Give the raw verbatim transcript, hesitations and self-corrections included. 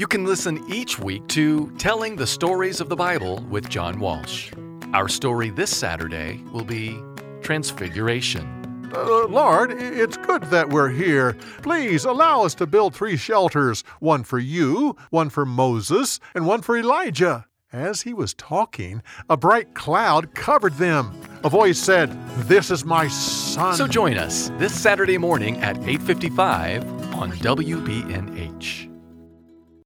You can listen each week to Telling the Stories of the Bible with John Walsh. Our story this Saturday will be Transfiguration. Uh, Lord, it's good that we're here. Please allow us to build three shelters, one for you, one for Moses, and one for Elijah. As he was talking, a bright cloud covered them. A voice said, "This is my son." So join us this Saturday morning at eight fifty-five on W B N H.